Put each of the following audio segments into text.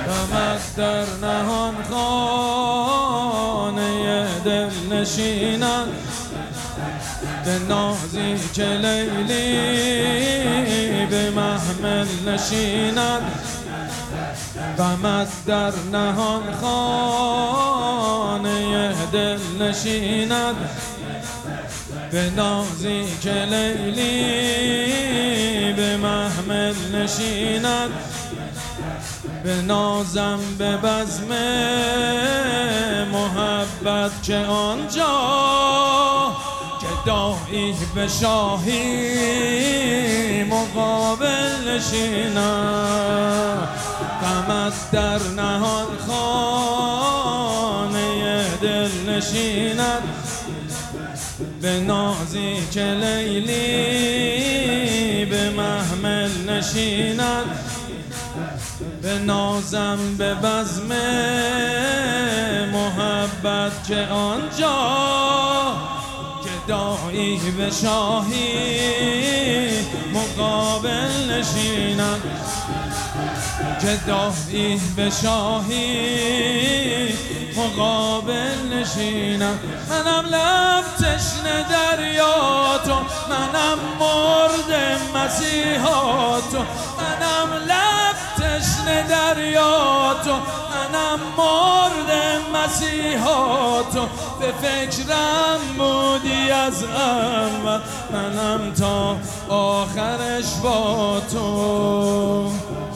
غمت در نهان خانه دل نشیند، به نازی که لیلی به محمل نشیند. غمت در نهان خانه دل نشیند، به نازی که لیلی به محمل نشیند. به نازم به بزم محبت که آنجا گدایی به شاهی مقابل نشیند. غمت در نهان خانه دل نشیند، به نازی که لیلی به محمل نشیند. به نازم به بزم محبت که آنجا گدایی به شاهی مقابل نشیند. گدایی به شاهی مقابل نشینم. منم لب تشنه دریا تو، منم مرد مسیحا تو. منم لب تشنه دریا تو، منم مرد مسیحا تو. به فکرم بودی از اول، منم تا آخرش با تو.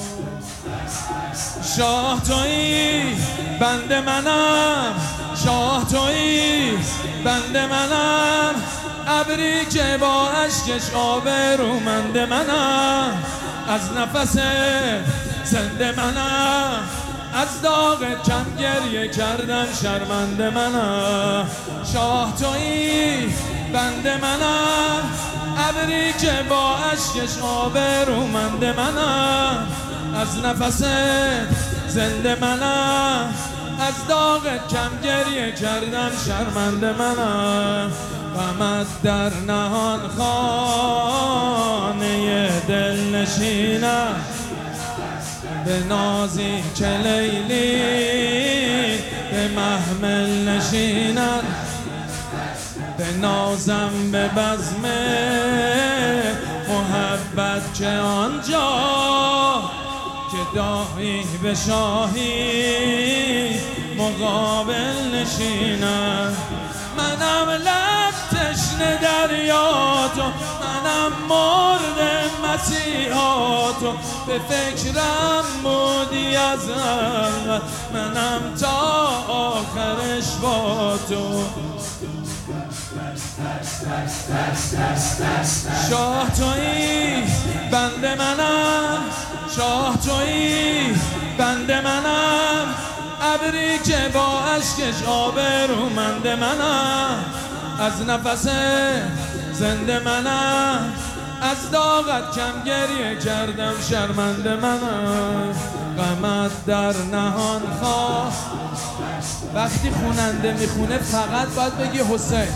شاه تویی بنده منم، شاه تویی بنده منم. ابری که با اشکش آبرومند منم، از نفس زنده منم. از داغ کم گریه کردم شرمنده منم. شاه تویی بنده منم، ابری که با اشکش آبرومند منم. از نفس زنده منم، از داغ کم گریه کردم شرمنده منم. غمت در نهان خانه دل نشینم، به نازی که لیلی به محمل نشیند. به نازم به بزم محبت که آنجا گدایی به شاهی مقابل نشیند. منم لب تشنه دریا تو، منم مرد مسیحا تو. به فکرم بودی از اول، منم تا آخرش با تو. شاه تویی بنده منم، شاه تویی بنده منم. ابری که با اشکش آبرومند منم، از نفس زنده منم. از داغت کم گریه کردم شرمنده منم. غمت در نهان خواه. وقتی خوننده میخونه فقط باید بگی حسین.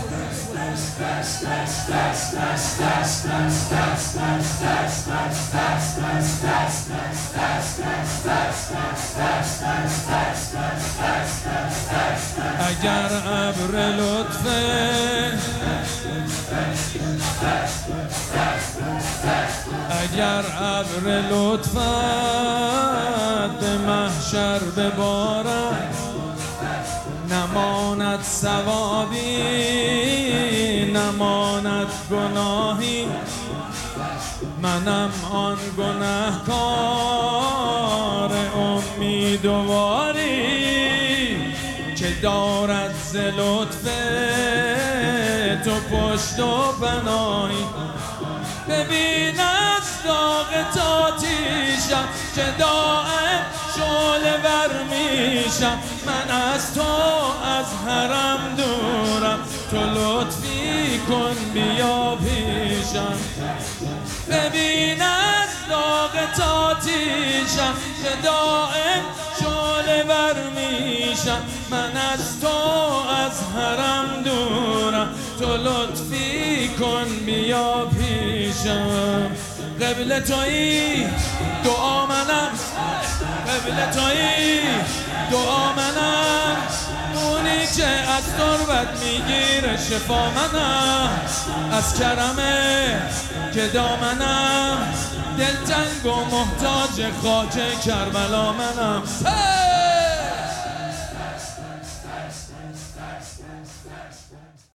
اگر ابر لطفه اگر ابر لطفت به محشر ببارد، نماند ثوابی نماند گناهی. منم آن گنهکار امیدواری که دارد ز لطف تو پشت و پناهی. ببین از داغ تاتیشم که دائم شعله ور میشم. من از تو از حرم دورم، تو لطفی کن بیا پیشم. ببین از داغ تاتیشم که دائم شعله ور میشم. من از تو از حرم دورم، تو لطفی کن بیا پیشم. قبل تویی دعا منم، قبل قبل تویی دعا منم، اونی که از تربت میگیره شفا منم، از کرمه که دامنم، دلتنگ و محتاج خاک کربلا منم.